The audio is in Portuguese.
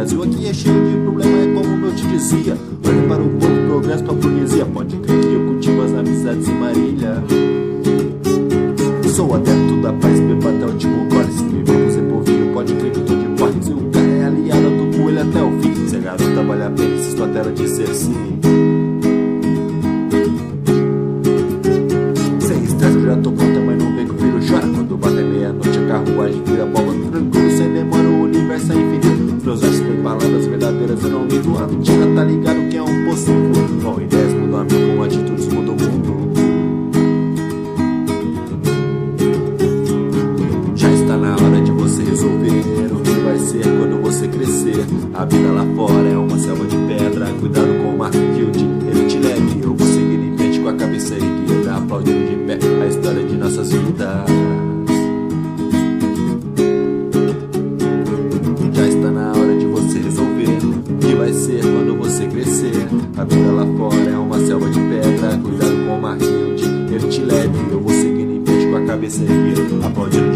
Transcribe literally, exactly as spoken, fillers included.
Brasil aqui é cheio de problema, é como eu te dizia. Olha para o povo, progresso pra burguesia. Pode crer que eu cultivo as amizades em Marília. Sou adepto da paz, bebo até o último gole. Se me vamos ser povinho, pode crer que eu tô de porte. Se o cara é aliado, eu tô com ele até o fim. Se a garota vale a pena, insisto até ela dizer sim. Sem estresse, eu já tô pronta, mas não vem que o filho chora. Quando bater meia-noite, a carruagem vira bola. Tranquilo, sem demora, o universo é infinito. Meus versos têm palavras verdadeiras, eu não minto. A mentira tá ligado que é um possível. Com ideias mudam a mim, com atitudes mudam o mundo. Resolver o que vai ser quando você crescer. A vida lá fora é uma selva de pedra. Cuidado com o Mark Field, ele te leve. Eu vou seguir em frente com a cabeça erguida, aplaudindo de pé a história de nossas vidas. Já está na hora de você resolver o que vai ser quando você crescer. A vida lá fora é uma selva de pedra. Cuidado com o Mark Field, ele te leve. Eu vou seguir em frente com a cabeça erguida, aplaudindo